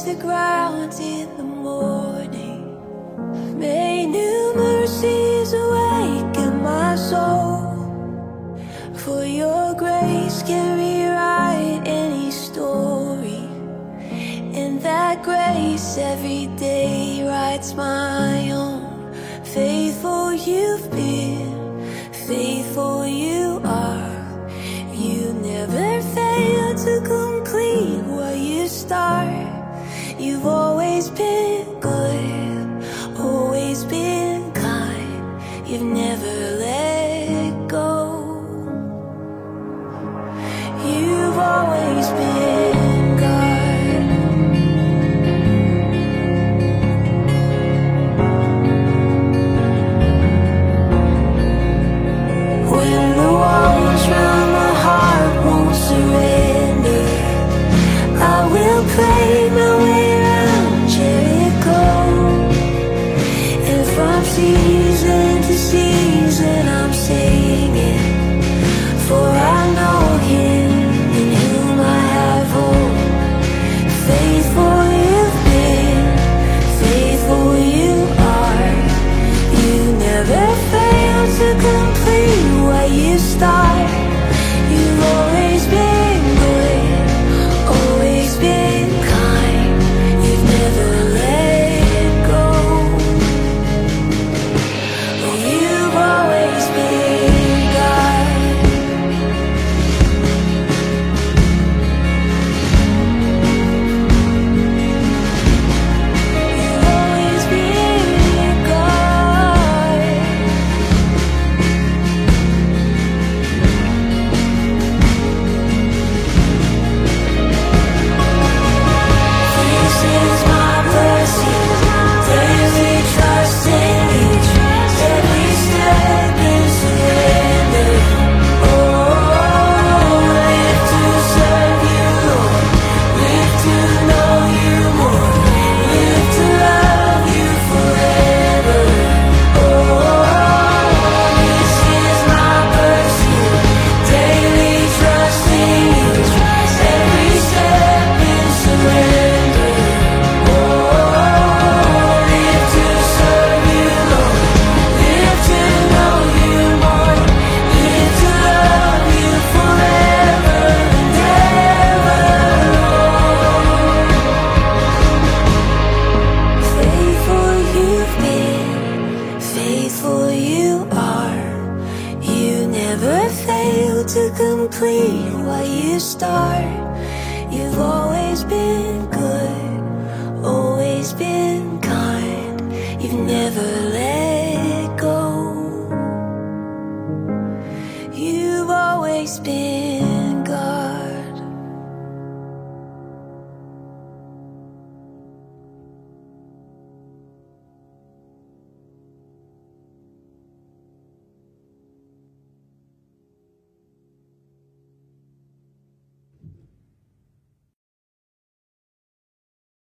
the ground in the morning. May new mercies awaken my soul. For your grace can rewrite any story, and that grace every day writes my own. Faithful you've been, faithful you are. You never fail to complete what you start. You've always been good, always been kind. You've never let go. You've always been God. When the walls round my heart won't surrender, I will pray my way around Jericho. And from season to season I'm singing, for I know Him in whom I have hope. Faithful you've been, faithful you are. You never fail to complete what you start. You've always been good, always been kind. You've never let go. You've always been God. You've always been God. This is my blessing, daily trusting each, every step in surrender. Oh, live to serve you, Lord, live to know you more, live to love you forever. Oh, this is my pursuit, daily trusting each, every step in surrender. Oh, live to serve you, Lord, live to know you more, live to love you forever and ever, Lord. Faithful you've been, faithful you are. You never fail to complete what you start. You've always been good, always been kind. You've never